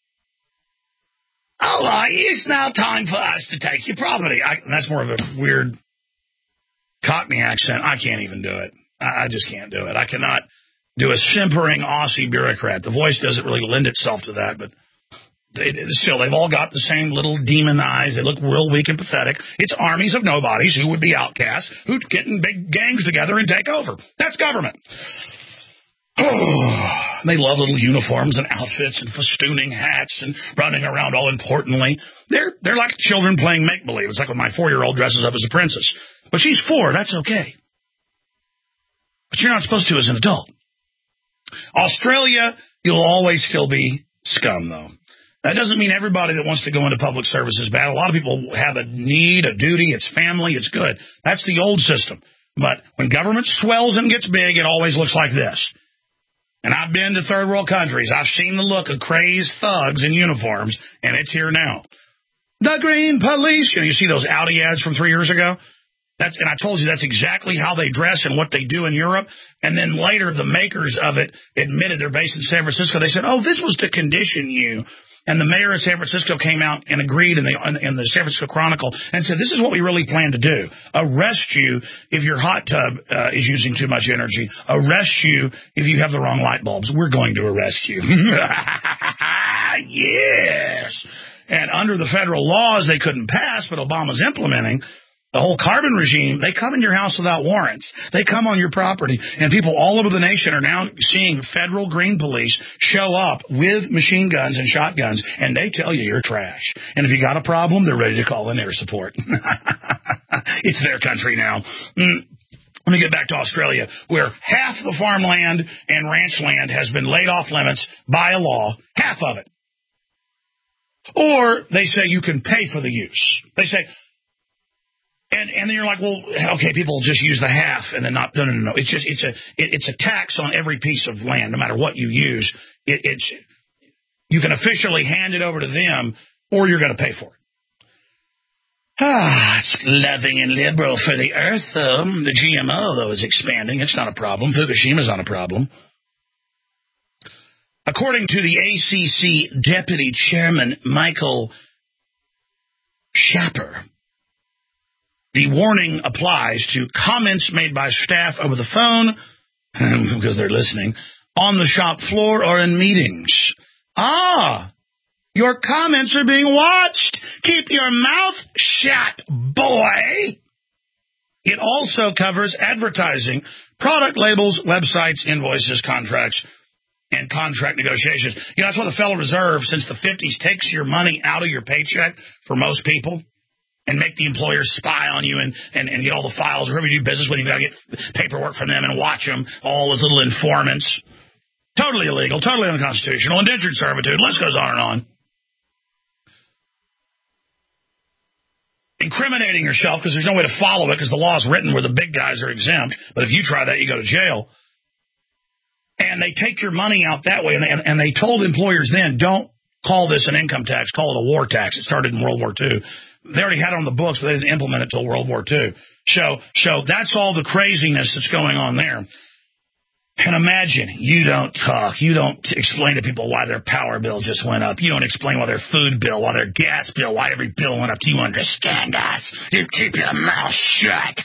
All right, it's now time for us to take your property. That's more of a weird Cockney accent. I can't even do it. I just can't do it. I cannot do a simpering Aussie bureaucrat. The voice doesn't really lend itself to that, but they've all got the same little demon eyes. They look real weak and pathetic. It's armies of nobodies who would be outcasts, who'd get in big gangs together and take over. That's government. They love little uniforms and outfits and festooning hats and running around all importantly. They're like children playing make-believe. It's like when my 4-year-old dresses up as a princess. But she's 4. That's okay. But you're not supposed to as an adult. Australia, you'll always still be scum, though. That doesn't mean everybody that wants to go into public service is bad. A lot of people have a need, a duty, it's family, it's good. That's the old system. But when government swells and gets big, it always looks like this. And I've been to third world countries. I've seen the look of crazed thugs in uniforms, and it's here now. The Green Police. You see those Audi ads from 3 years ago? And I told you that's exactly how they dress and what they do in Europe. And then later, the makers of it admitted they're based in San Francisco. They said, oh, this was to condition you. And the mayor of San Francisco came out and agreed in the San Francisco Chronicle and said, this is what we really plan to do. Arrest you if your hot tub is using too much energy. Arrest you if you have the wrong light bulbs. We're going to arrest you. Yes. And under the federal laws they couldn't pass, but Obama's implementing, the whole carbon regime, they come in your house without warrants. They come on your property. And people all over the nation are now seeing federal green police show up with machine guns and shotguns, and they tell you you're trash. And if you got a problem, they're ready to call in air support. It's their country now. Let me get back to Australia, where half the farmland and ranch land has been laid off limits by a law, half of it. Or they say you can pay for the use. They say... And then you're like, well, okay, people just use the half and then not. No. It's a tax on every piece of land, no matter what you use. You can officially hand it over to them, or you're going to pay for it. It's loving and liberal for the earth, though. The GMO, though, is expanding. It's not a problem. Fukushima's not a problem. According to the ACC Deputy Chairman Michael Schapper, the warning applies to comments made by staff over the phone, because they're listening, on the shop floor or in meetings. Your comments are being watched. Keep your mouth shut, boy. It also covers advertising, product labels, websites, invoices, contracts, and contract negotiations. That's why the Federal Reserve, since the 50s, takes your money out of your paycheck for most people. And make the employers spy on you and get all the files. Whoever you do business with, you've got to get paperwork from them and watch them, all as little informants. Totally illegal, totally unconstitutional, indentured servitude. List goes on and on. Incriminating yourself because there's no way to follow it because the law is written where the big guys are exempt. But if you try that, you go to jail. And they take your money out that way. And they told employers then, don't call this an income tax, call it a war tax. It started in World War II. They already had it on the books, but they didn't implement it until World War II. So that's all the craziness that's going on there. And imagine, you don't talk. You don't explain to people why their power bill just went up. You don't explain why their food bill, why their gas bill, why every bill went up. Do you understand us? You keep your mouth shut.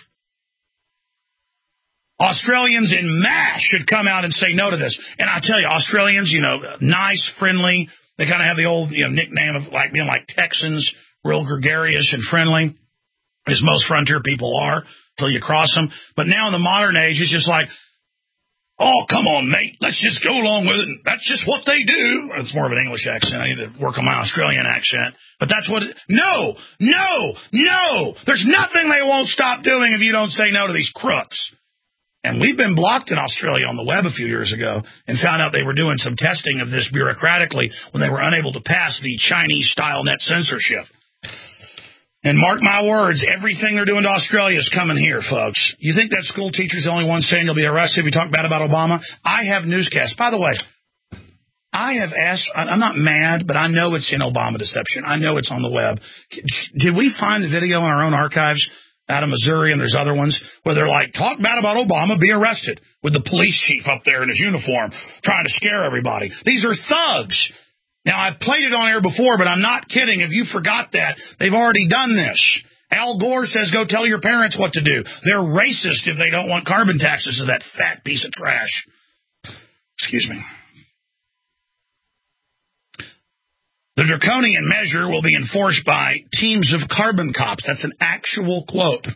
Australians en masse should come out and say no to this. And I tell you, Australians, nice, friendly. They kind of have the old nickname of being like Texans. Real gregarious and friendly, as most frontier people are, till you cross them. But now in the modern age, it's just like, oh, come on, mate, let's just go along with it. And that's just what they do. It's more of an English accent. I need to work on my Australian accent. But that's what No! There's nothing they won't stop doing if you don't say no to these crooks. And we've been blocked in Australia on the web a few years ago and found out they were doing some testing of this bureaucratically when they were unable to pass the Chinese-style net censorship. And mark my words, everything they're doing to Australia is coming here, folks. You think that school teacher's the only one saying you'll be arrested if you talk bad about Obama? I have newscasts. By the way, I have asked, I'm not mad, but I know it's in Obama Deception. I know it's on the web. Did we find the video in our own archives out of Missouri, and there's other ones, where they're like, talk bad about Obama, be arrested. with the police chief up there in his uniform trying to scare everybody. These are thugs. Now, I've played it on air before, but I'm not kidding. If you forgot that, they've already done this. Al Gore says, go tell your parents what to do. They're racist if they don't want carbon taxes to that fat piece of trash. Excuse me. The draconian measure will be enforced by teams of carbon cops. That's an actual quote.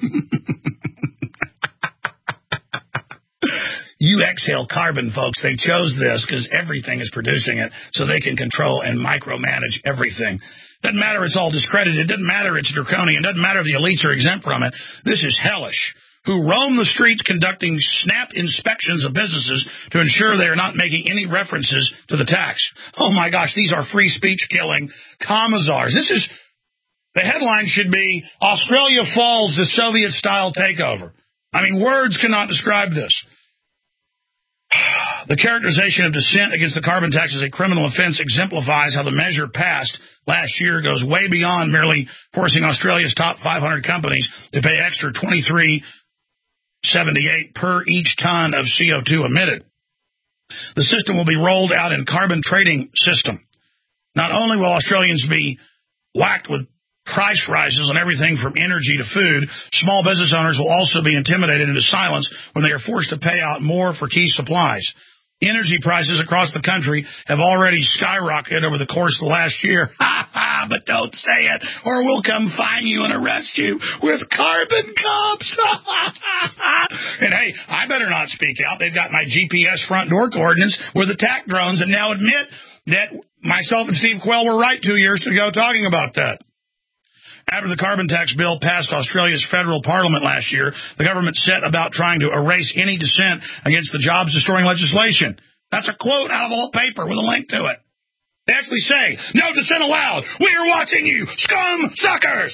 You exhale carbon, folks. They chose this because everything is producing it so they can control and micromanage everything. Doesn't matter it's all discredited. Doesn't matter it's draconian. Doesn't matter the elites are exempt from it. This is hellish. Who roam the streets conducting snap inspections of businesses to ensure they are not making any references to the tax. Oh, my gosh, these are free speech-killing commissars. The headline should be, Australia falls to Soviet-style takeover. I mean, words cannot describe this. The characterization of dissent against the carbon tax as a criminal offense exemplifies how the measure passed last year goes way beyond merely forcing Australia's top 500 companies to pay extra $23.78 per each ton of CO2 emitted. The system will be rolled out in carbon trading system. Not only will Australians be whacked with price rises on everything from energy to food, small business owners will also be intimidated into silence when they are forced to pay out more for key supplies. Energy prices across the country have already skyrocketed over the course of the last year. But don't say it, or we'll come find you and arrest you with carbon cops. And hey, I better not speak out. They've got my GPS front door coordinates with the TAC drones and now admit that myself and Steve Quell were right 2 years ago talking about that. After the carbon tax bill passed Australia's federal parliament last year, the government set about trying to erase any dissent against the jobs-destroying legislation. That's a quote out of all paper with a link to it. They actually say, no dissent allowed. We are watching you, scum suckers.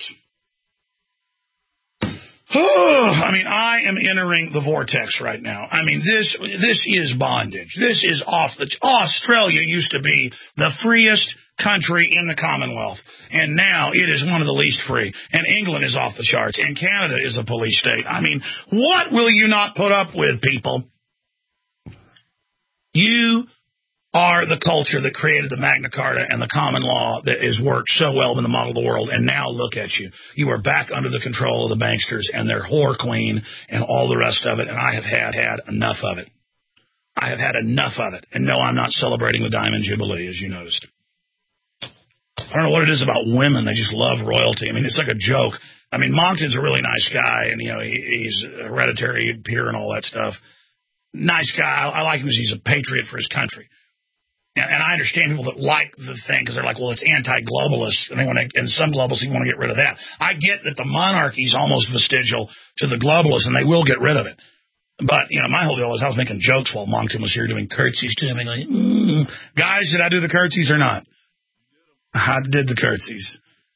I mean, I am entering the vortex right now. I mean, this is bondage. This is Australia used to be the freest country in the Commonwealth, and now it is one of the least free, and England is off the charts, and Canada is a police state. I mean, what will you not put up with, people? You are the culture that created the Magna Carta and the common law that has worked so well in the model of the world, and now look at you. You are back under the control of the banksters and their whore queen and all the rest of it, and I have had enough of it. I have had enough of it, and no, I'm not celebrating the Diamond Jubilee, as you noticed. I don't know what it is about women. They just love royalty. I mean, it's like a joke. I mean, Moncton's a really nice guy, and, you know, he's a hereditary peer and all that stuff. Nice guy. I like him because he's a patriot for his country. And I understand people that like the thing because they're like, well, it's anti-globalist, and and some globalists want to get rid of that. I get that the monarchy is almost vestigial to the globalists, and they will get rid of it. But, you know, my whole deal was I was making jokes while Moncton was here doing curtsies to him. Like, Guys, did I do the curtsies or not? I did the curtsies.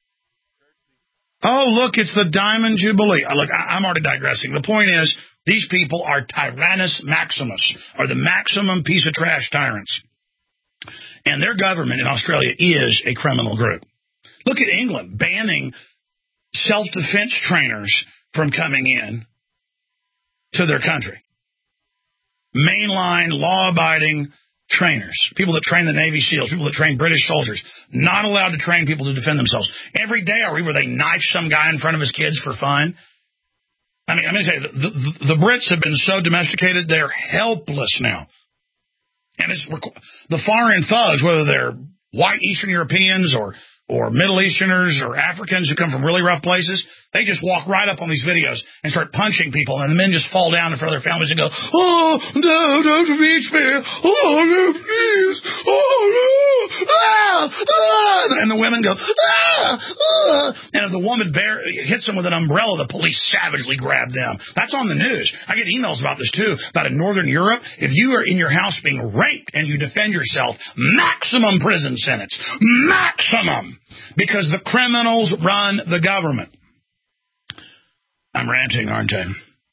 Oh, look, it's the Diamond Jubilee. Look, I'm already digressing. The point is, these people are Tyrannus Maximus, or the maximum piece of trash tyrants. And their government in Australia is a criminal group. Look at England banning self-defense trainers from coming in to their country. Mainline, law-abiding trainers, people that train the Navy SEALs, people that train British soldiers, not allowed to train people to defend themselves. Every day I read where they knife some guy in front of his kids for fun. I mean, I'm going to tell you, the Brits have been so domesticated, they're helpless now. And it's the foreign thugs, whether they're white Eastern Europeans or Middle Easterners or Africans who come from really rough places, they just walk right up on these videos and start punching people, and the men just fall down in front of their families and go, oh, no, don't reach me. Oh, no, please. Oh, no. Ah, ah. And the women go, ah, ah. And if the woman hits them with an umbrella, the police savagely grab them. That's on the news. I get emails about this, too, about in Northern Europe. If you are in your house being raped and you defend yourself, maximum prison sentence. Maximum. Because the criminals run the government. I'm ranting, aren't I?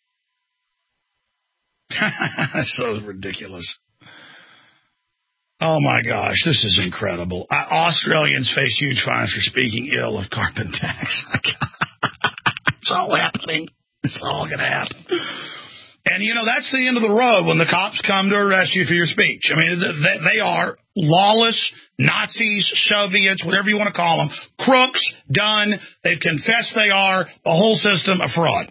That's so ridiculous. Oh, my gosh, this is incredible. Australians face huge fines for speaking ill of carbon tax. It's all happening. It's all going to happen. And, that's the end of the road when the cops come to arrest you for your speech. I mean, they are lawless Nazis, Soviets, whatever you want to call them, crooks, done. They've confessed they are the whole system a fraud.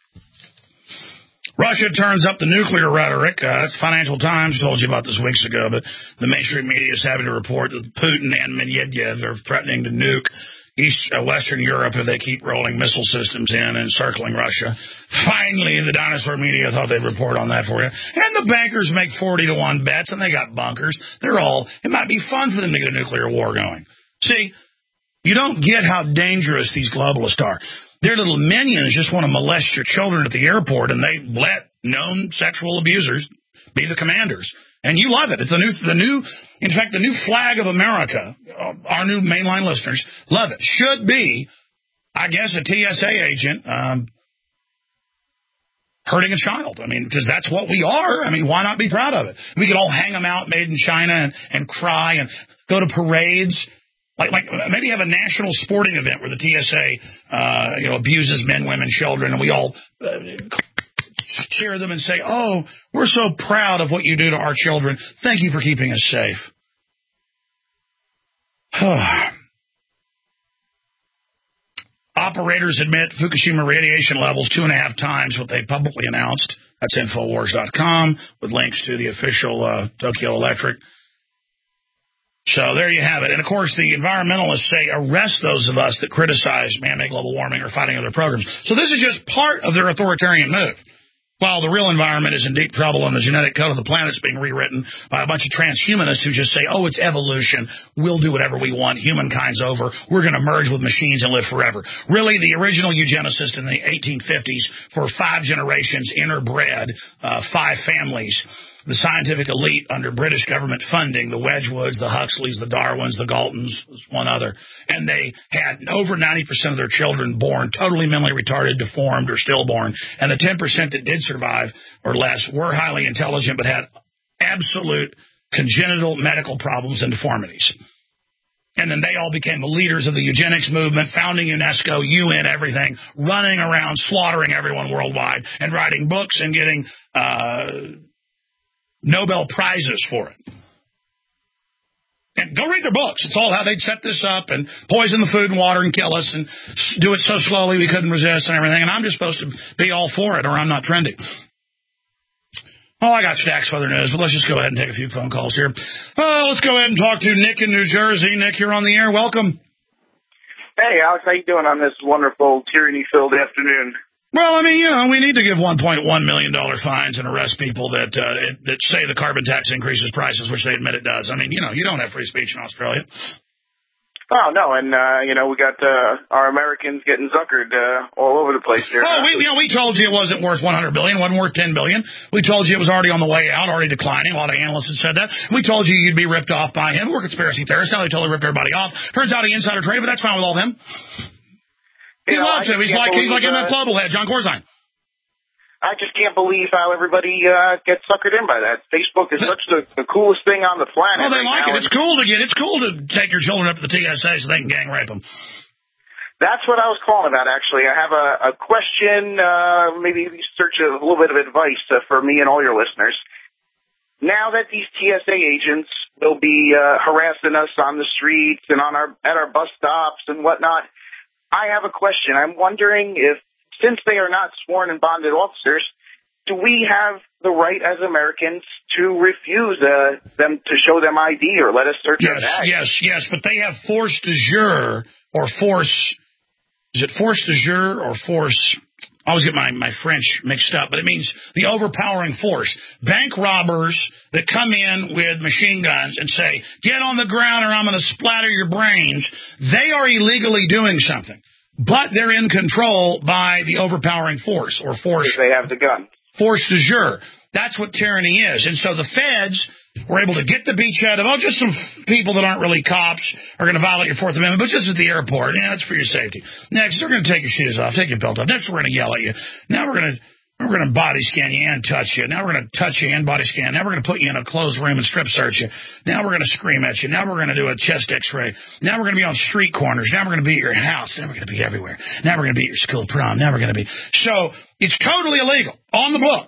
Russia turns up the nuclear rhetoric. That's Financial Times told you about this weeks ago, but the mainstream media is having to report that Putin and Medvedev are threatening to nuke Western Europe if they keep rolling missile systems in and circling Russia. Finally, the dinosaur media thought they'd report on that for you. And the bankers make 40-to-1 bets, and they got bunkers. It might be fun for them to get a nuclear war going. See, you don't get how dangerous these globalists are. Their little minions just want to molest your children at the airport, and they let known sexual abusers be the commanders. And you love it. It's the new flag of America. Our new mainline listeners love it. Should be, I guess, a TSA agent hurting a child. I mean, because that's what we are. I mean, why not be proud of it? We could all hang them out, made in China, and cry and go to parades. Like maybe have a national sporting event where the TSA, abuses men, women, children, and we all cheer them and say, "Oh, we're so proud of what you do to our children. Thank you for keeping us safe." Operators admit Fukushima radiation levels 2.5 times what they publicly announced. That's Infowars.com with links to the official Tokyo Electric. So there you have it. And, of course, the environmentalists say arrest those of us that criticize man-made global warming or fighting other programs. So this is just part of their authoritarian move. While the real environment is in deep trouble and the genetic code of the planet is being rewritten by a bunch of transhumanists who just say, oh, it's evolution. We'll do whatever we want. Humankind's over. We're going to merge with machines and live forever. Really, the original eugenicists in the 1850s for 5 generations interbred 5 families. The scientific elite under British government funding, the Wedgwoods, the Huxleys, the Darwins, the Galtons, one other. And they had over 90% of their children born totally mentally retarded, deformed, or stillborn. And the 10% that did survive or less were highly intelligent but had absolute congenital medical problems and deformities. And then they all became the leaders of the eugenics movement, founding UNESCO, UN, everything, running around, slaughtering everyone worldwide, and writing books and getting Nobel Prizes for it. And go read their books. It's all how they'd set this up and poison the food and water and kill us and do it so slowly we couldn't resist and everything. And I'm just supposed to be all for it or I'm not trendy. Oh, I got stacks of other news, but let's just go ahead and take a few phone calls here. Let's go ahead and talk to Nick in New Jersey. Nick, you're on the air. Welcome.
Hey, Alex, how you doing on this wonderful tyranny-filled afternoon?
Well, I mean, we need to give $1.1 million fines and arrest people that say the carbon tax increases prices, which they admit it does. I mean, you don't have free speech in Australia.
Oh, no, and, we got our Americans getting zuckered all over the place there.
Oh, we told you it wasn't worth $100 billion, wasn't worth $10 billion. We told you it was already on the way out, already declining. A lot of analysts had said that. We told you you'd be ripped off by him. We're conspiracy theorists. Now they totally ripped everybody off. Turns out he insider traded, but that's fine with all them. He loves him. He's like MF Global head, John Corzine.
I just can't believe how everybody gets suckered in by that. Facebook is such the coolest thing on the planet.
Oh, they like it. It's cool to take your children up to the TSA so they can gang rape them.
That's what I was calling about, actually. I have a question, maybe search a little bit of advice for me and all your listeners. Now that these TSA agents will be harassing us on the streets and at our bus stops and whatnot, I have a question. I'm wondering if, since they are not sworn and bonded officers, do we have the right as Americans to refuse them to show them ID or let us search their bag?
Yes, but they have force de jure or force. Is it force de jure or force? I always get my French mixed up, but it means the overpowering force. Bank robbers that come in with machine guns and say, get on the ground or I'm going to splatter your brains, they are illegally doing something. But they're in control by the overpowering force or force.
Because they have the gun.
Force de jure. That's what tyranny is. And so the feds were able to get the beachhead of, just some people that aren't really cops are going to violate your Fourth Amendment, but just at the airport. Yeah, that's for your safety. Next, they're going to take your shoes off, take your belt off. Next, we're going to yell at you. Now we're going to body scan you and touch you. Now we're going to touch you and body scan. Now we're going to put you in a closed room and strip search you. Now we're going to scream at you. Now we're going to do a chest x-ray. Now we're going to be on street corners. Now we're going to be at your house. Now we're going to be everywhere. Now we're going to be at your school prom. Now we're going to be. So it's totally illegal on the books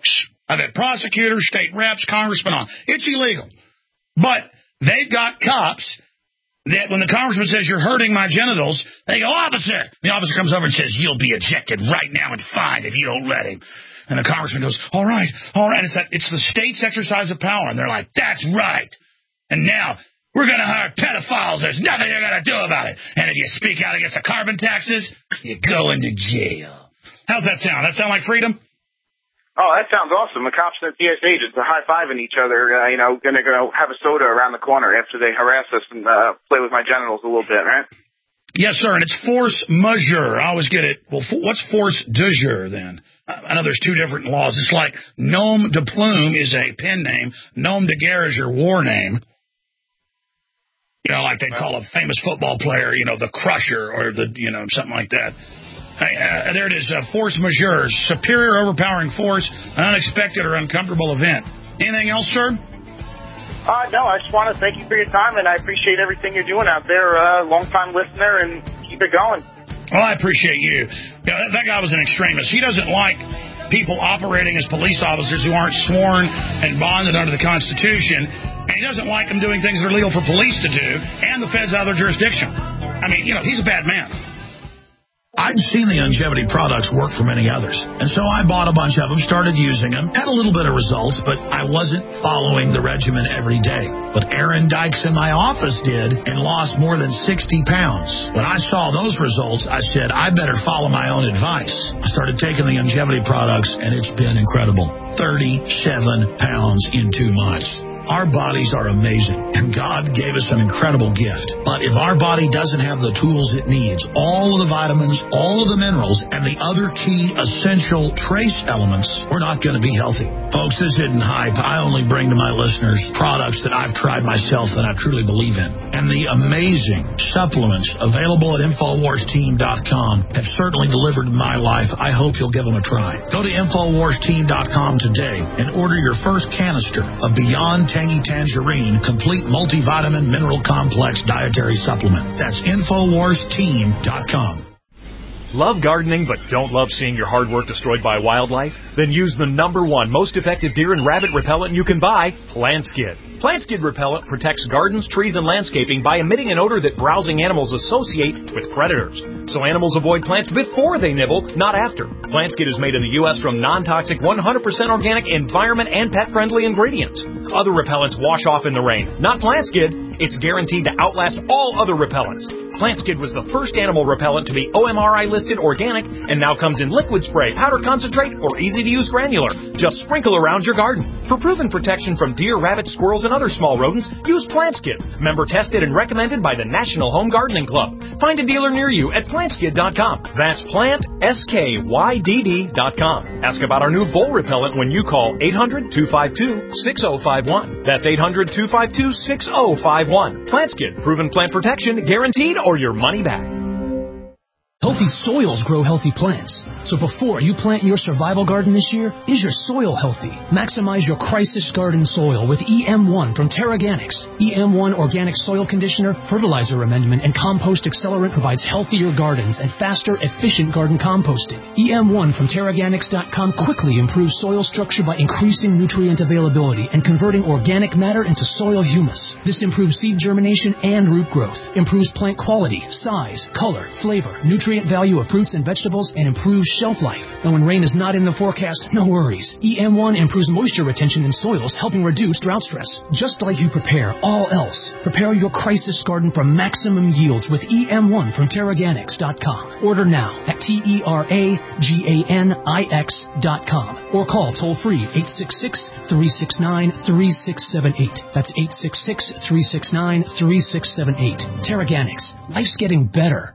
I've had prosecutors, state reps, congressmen on. It's illegal. But they've got cops that when the congressman says, you're hurting my genitals, they go, officer. The officer comes over and says, you'll be ejected right now and fined if you don't let him. And the congressman goes, all right. It's the state's exercise of power. And they're like, that's right. And now we're going to hire pedophiles. There's nothing you're going to do about it. And if you speak out against the carbon taxes, you go into jail. How's that sound? That sound like freedom?
Oh, that sounds awesome. The cops and the TS agents are high-fiving each other, going to go have a soda around the corner after they harass us and play with my genitals a little bit, right?
Yes, sir, and it's force majeure. I always get it. Well, what's force de jure, then? I know there's two different laws. It's like nom de plume is a pen name. Nom de guerre is your war name. Like they'd call a famous football player, the Crusher or something like that. There it is, force majeure, superior overpowering force, an unexpected or uncomfortable event. Anything else, sir?
No, I just want to thank you for your time, and I appreciate everything you're doing out there. Long-time listener, and keep it going.
Well, I appreciate you. That guy was an extremist. He doesn't like people operating as police officers who aren't sworn and bonded under the Constitution, and he doesn't like them doing things that are legal for police to do and the feds out of their jurisdiction. I mean, he's a bad man.
I'd seen the longevity products work for many others, and so I bought a bunch of them, started using them, had a little bit of results, but I wasn't following the regimen every day. But Aaron Dykes in my office did and lost more than 60 pounds. When I saw those results, I said, I better follow my own advice. I started taking the longevity products, and it's been incredible. 37 pounds in 2 months. Our bodies are amazing, and God gave us an incredible gift. But if our body doesn't have the tools it needs, all of the vitamins, all of the minerals, and the other key essential trace elements, we're not going to be healthy. Folks, this isn't hype. I only bring to my listeners products that I've tried myself that I truly believe in. And the amazing supplements available at InfoWarsTeam.com have certainly delivered in my life. I hope you'll give them a try. Go to InfoWarsTeam.com today and order your first canister of Beyond Tangy Tangerine Complete Multivitamin Mineral Complex Dietary Supplement. That's InfoWarsTeam.com.
Love gardening but don't love seeing your hard work destroyed by wildlife? Then use the #1 most effective deer and rabbit repellent you can buy, PlantSkid. PlantSkid repellent protects gardens, trees, and landscaping by emitting an odor that browsing animals associate with predators. So animals avoid plants before they nibble, not after. PlantSkid is made in the U.S. from non-toxic, 100% organic, environment, and pet-friendly ingredients. Other repellents wash off in the rain. Not PlantSkid. It's guaranteed to outlast all other repellents. PlantSkid was the first animal repellent to be OMRI listed organic and now comes in liquid spray, powder concentrate, or easy-to-use granular. Just sprinkle around your garden. For proven protection from deer, rabbits, squirrels, and other small rodents, use PlantSkid. Member tested and recommended by the National Home Gardening Club. Find a dealer near you at PlantSkid.com. That's PlantSkydd.com. Ask about our new vole repellent when you call 800-252-6051. That's 800-252-6051. PlantSkid. Proven plant protection, guaranteed, or your money back.
Healthy soils grow healthy plants. So before you plant your survival garden this year, is your soil healthy? Maximize your crisis garden soil with EM1 from Terraganics. EM1 organic soil conditioner, fertilizer amendment, and compost accelerant provides healthier gardens and faster, efficient garden composting. EM1 from Terraganics.com quickly improves soil structure by increasing nutrient availability and converting organic matter into soil humus. This improves seed germination and root growth, improves plant quality, size, color, flavor, nutrient value of fruits and vegetables, and improves shelf life. And when rain is not in the forecast, no worries. EM1 improves moisture retention in soils, helping reduce drought stress. Just like you prepare all else, prepare your crisis garden for maximum yields with EM1 from Terraganics.com. Order now at TERAGANIX.com or call toll-free 866-369-3678. That's 866-369-3678. Terraganics. Life's getting better.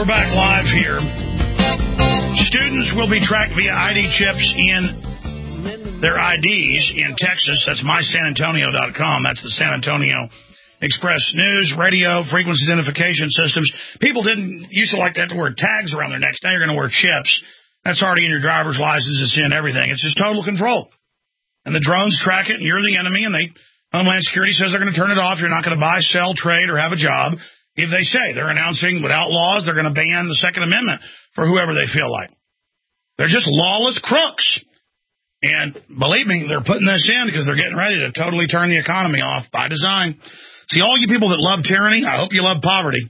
we're back live here. Students will be tracked via ID chips in their IDs in Texas. That's mysanantonio.com. That's the San Antonio Express News, radio, frequency identification systems. People used to like to have to wear tags around their necks. Now you're going to wear chips. That's already in your driver's license. It's in everything. It's just total control. And the drones track it, and you're the enemy, and Homeland Security says they're going to turn it off. You're not going to buy, sell, trade, or have a job. If they say they're announcing without laws, they're going to ban the Second Amendment for whoever they feel like. They're just lawless crooks. And believe me, they're putting this in because they're getting ready to totally turn the economy off by design. See, all you people that love tyranny, I hope you love poverty.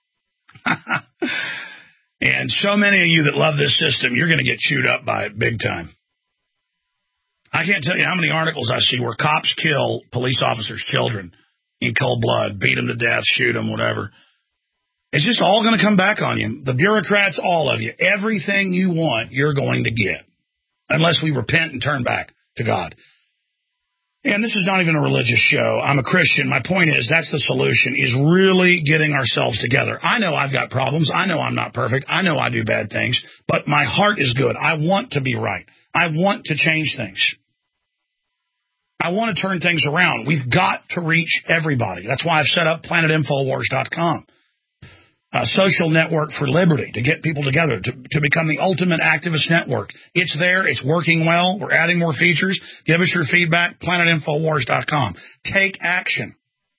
And so many of you that love this system, you're going to get chewed up by it big time. I can't tell you how many articles I see where cops kill police officers' children in cold blood, beat them to death, shoot them, whatever. It's just all going to come back on you. The bureaucrats, all of you. Everything you want, you're going to get. Unless we repent and turn back to God. And this is not even a religious show. I'm a Christian. My point is, that's the solution, is really getting ourselves together. I know I've got problems. I know I'm not perfect. I know I do bad things. But my heart is good. I want to be right. I want to change things. I want to turn things around. We've got to reach everybody. That's why I've set up PlanetInfoWars.com, a social network for liberty, to get people together, to become the ultimate activist network. It's there. It's working well. We're adding more features. Give us your feedback, PlanetInfoWars.com. Take action.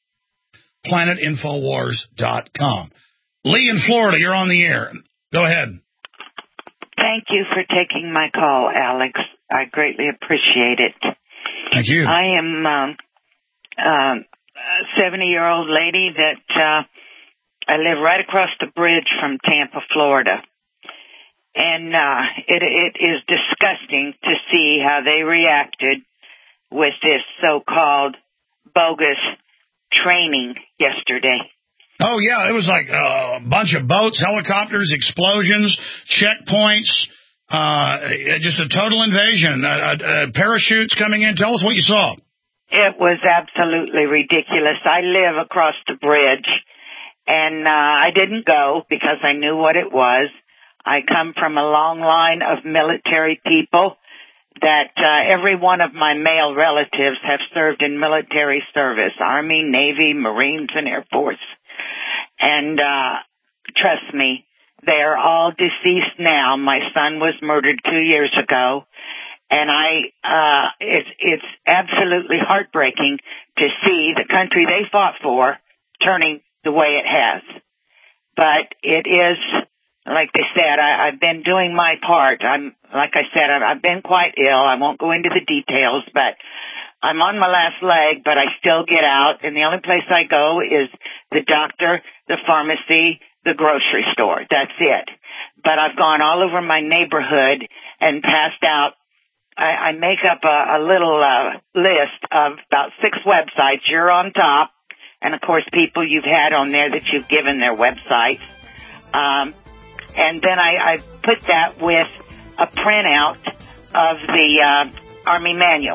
PlanetInfoWars.com. Lee in Florida, you're on the air. Go ahead.
Thank you for taking my call, Alex. I greatly appreciate it.
Thank you.
I am a 70-year-old lady that I live right across the bridge from Tampa, Florida. And it is disgusting to see how they reacted with this so-called bogus training yesterday.
Oh, yeah, it was like a bunch of boats, helicopters, explosions, checkpoints. Just a total invasion. Parachutes coming in. Tell us what you saw.
It was absolutely ridiculous. I live across the bridge, and I didn't go because I knew what it was. I come from a long line of military people that every one of my male relatives have served in military service, Army, Navy, Marines, and Air Force. And trust me, they are all deceased now. My son was murdered 2 years ago, and it's absolutely heartbreaking to see the country they fought for turning the way it has. But it is, like they said, I've been doing my part. I've been quite ill. I won't go into the details, but I'm on my last leg, but I still get out, and the only place I go is the doctor, the pharmacy, the grocery store. That's it. But I've gone all over my neighborhood and passed out. I make up a little list of about 6 websites. You're on top. And, of course, people you've had on there that you've given their websites. And then I put that with a printout of the Army manual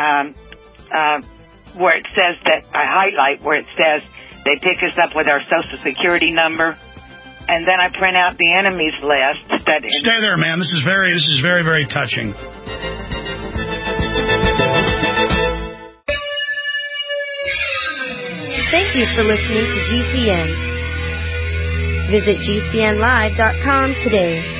where it says that I highlight where it says they pick us up with our Social Security number. And then I print out the enemies list.
Stay there, man. This is very, very touching.
Thank you for listening to GCN. Visit GCNlive.com today.